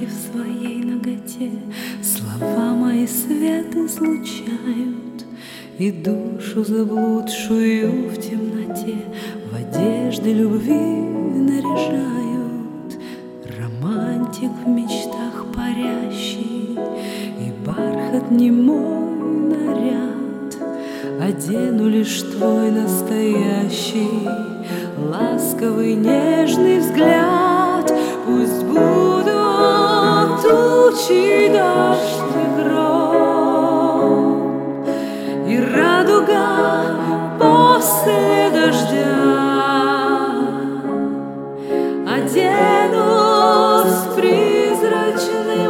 романтики в своей наготе слова мои свет излучают, и душу заблудшую в темноте в одежды любви наряжают. Романтик в мечтах парящий, и бархат не мой наряд, одену лишь твой настоящий ласковый нежный взгляд. Пусть будут тучи, дождь и гром, и радуга после дождя. Оденусь призрачным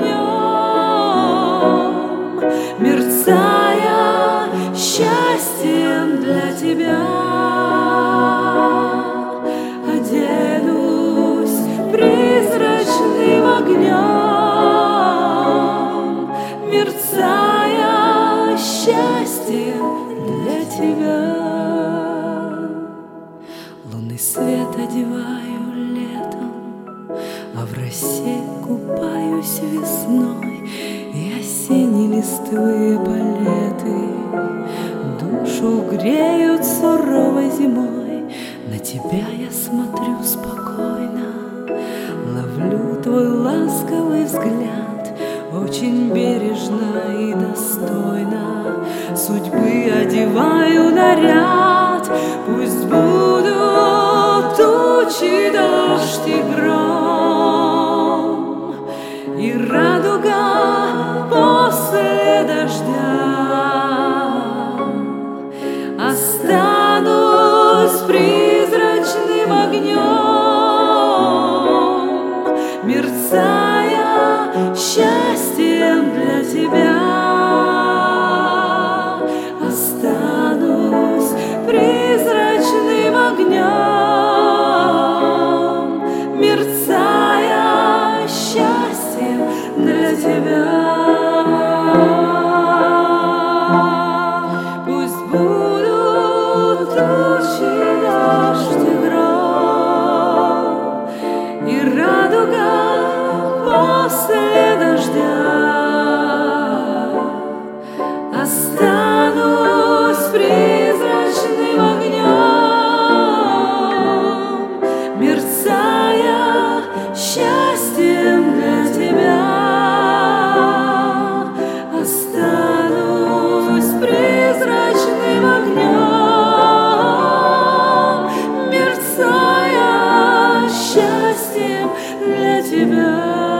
огнем, мерцая счастьем для тебя. Оденусь призрачным огнем, мерцая счастьем для тебя. Лунный свет одеваю летом, а в росе купаюсь весной, и осенние листвы палеты душу греют суровой зимой. На тебя я смотрю спокойно, ловлю твой ласковый взгляд, очень бережно и достойно судьбы одеваю наряд. Пусть будут тучи, дождь и гром, и радуга после дождя. Останусь призрачным огнем, мерцая счастьем для тебя. Останусь призрачным огнем, мерцая счастьем для тебя. Пусть будут тучи, дождь и гром, и радуга после дождя. Останусь призрачным огнем, мерцая счастьем для тебя. Останусь призрачным огнем, мерцая счастьем для тебя.